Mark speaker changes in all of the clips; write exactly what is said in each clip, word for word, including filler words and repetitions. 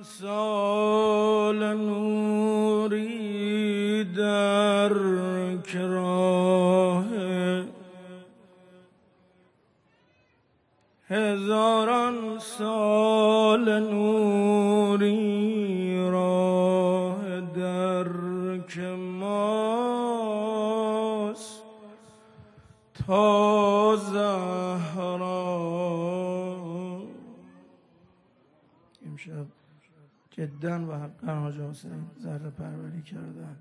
Speaker 1: سال نوری در راه، هزاران سال نوری راه در که ماست تا زهرا. امشب جدا و حقا حاج حسین ذره پروری کردن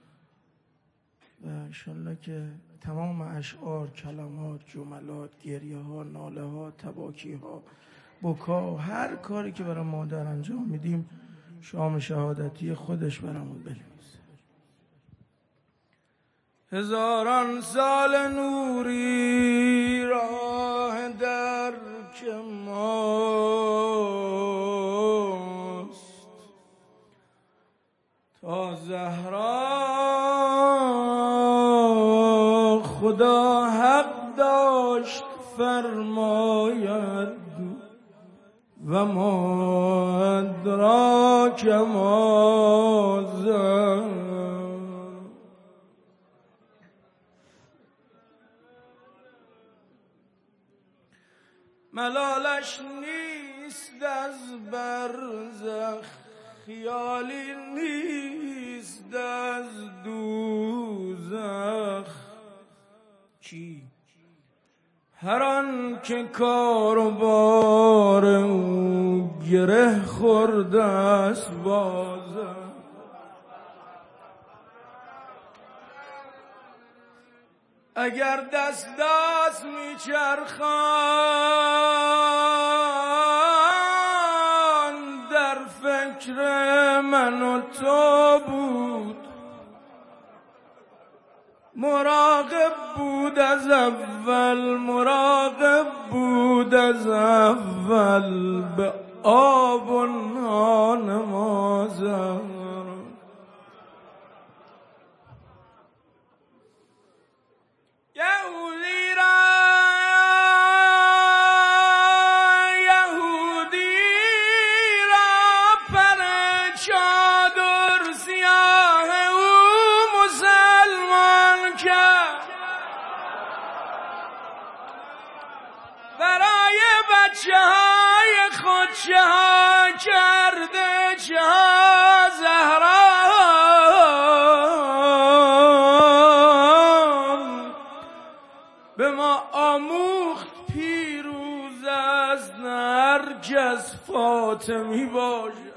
Speaker 1: و انشالله که تمام اشعار، کلمات، جملات، گریه ها، ناله ها، تباکی ها، بکا، هر کاری که برای مادر انجام میدیم شام شهادتی خودش برامون بنویسه. هزاران سال نوری راه در که ماست تا زهرا. خدا حق داشت فرماید و ما ادراک ما زهرا. ملالش نیست از برزخ، خیالی نیست از دوزخ. چی؟ هر آن که کار و بار او گره خورده است بازه. اگر دست دست میچرخان در فکر من و تو بود، مراقب بود از اول، مراقب بود از اول به آب و نان ما زهرا. یهودی را یهودی را پر چادر سیاه او مسلمان کرد، برای بچه های خود چه ها کرده، چه ها زهرا. به ما آموخت پیروز از نرگس فاطمی باشد.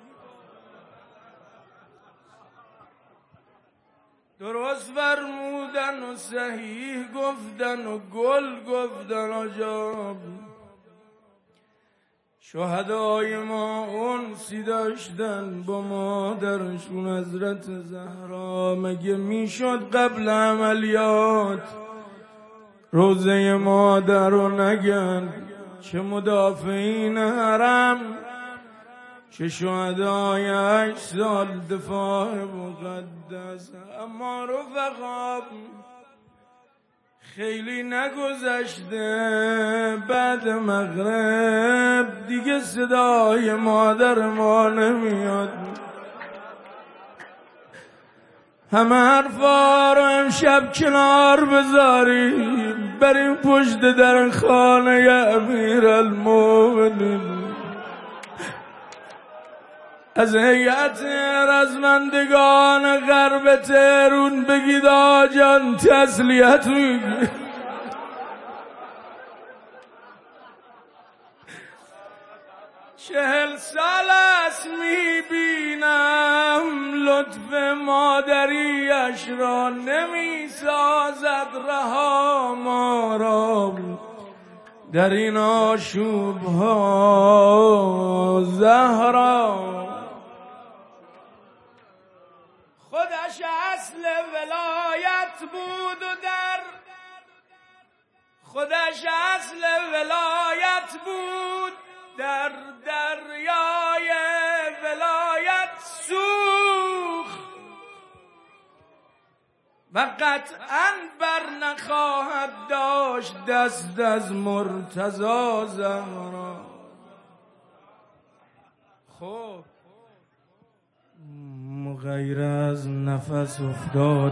Speaker 1: درست فرمودن و صحیح گفتن و گل گفتن آجاب. شهدای ما انسی داشتن با مادرشون حضرت زهرا. مگه میشد قبل عملیات روزه مادر رو نگن؟ چه مدافعین حرم، چه شهدای هشت سال دفاع مقدس. اما رفقا خیلی نگذشته، بعد مغرب دیگه صدای مادر ما نمیاد. همه حرفا رو امشب کنار بذاریم، بریم پشت در خانه امیرالمومنین. از هیئت رزمندگان غرب تهران بگید آجان تسلیت میگی. چهل سال است میبینم لطف مادریش را نمیسازد رها ما را در این آشوب ها زهرا. خودش اصل ولایت بود و در خودش اصل ولایت بود، در دریای ولایت سوخت و قطعاً بر نخواهد داشت دست از مرتضی زهرا. خب غیر از نفس افتاد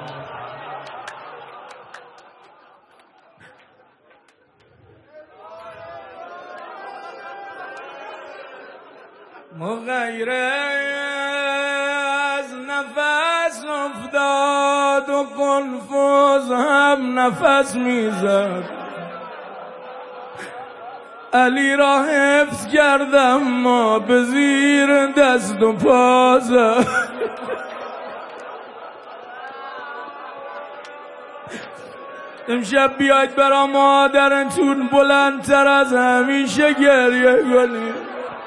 Speaker 1: مغیر از نفس افتاد و قلفوز هم نفس میزد علی را حفظ کردم ما به زیر دست و پا زد امشب بیاید برا مادرتون بلندتر از همیشه گریه کنید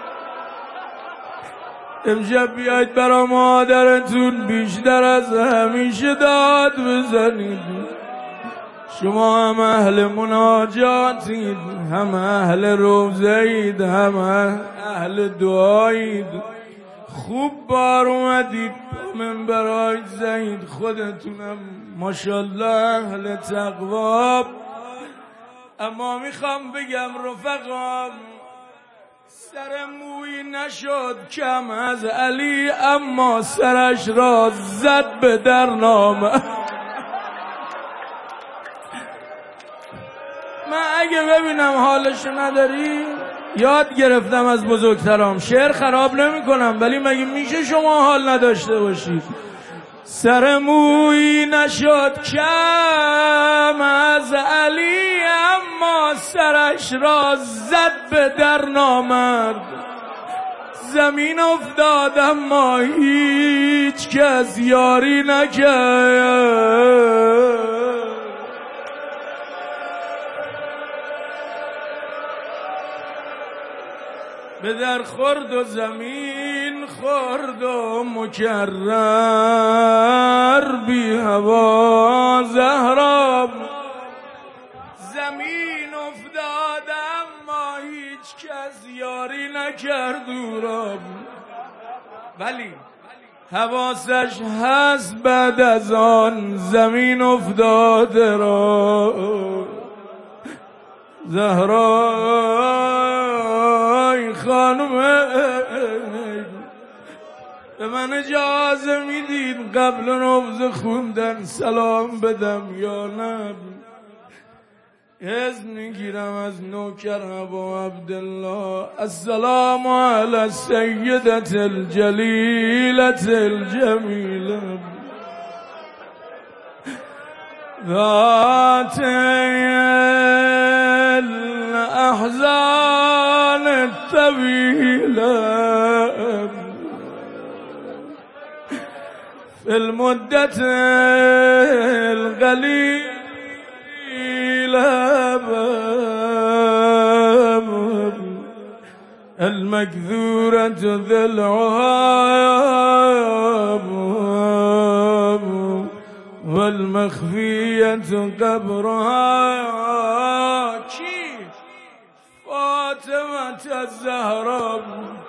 Speaker 1: امشب بیاید برا مادرتون بیشتر از همیشه داد بزنید شما هم اهل مناجاتید هم اهل روزهید هم اهل دعایید خوب بار اومدید منبرای زید خودتونم ماشاءالله اهل تقوا اما میخوام بگم رفقام سر موی نشد کم از علی اما سرش را زد به در نامه من اگه ببینم حالشو نداری یاد گرفتم از بزرگترام شعر خراب نمی کنم ولی مگه میشه شما حال نداشته باشید سر موی نشد کم از علی اما سرش را زد به در نامرد زمین افتاد اما هیچ کس یاری نکرد به در خورد و زمین خورد و مکرر بی هوا زهرا زمین افتاد اما هیچ کس یاری نکرد او را ولی حواسش هست بعد از آن زمین افتاده را زهرای خانم به من اجازه میدین قبل نوبز خوندن سلام بدم یا نه اذن میگیرم از نوکر ابا عبدالله السلام علی السیدة الجلیلة الجمیلة ذات الأحزان الطويلة في المدة القليلة المكذورة ذلعها والمخفية قبرها فاطمة الزهراء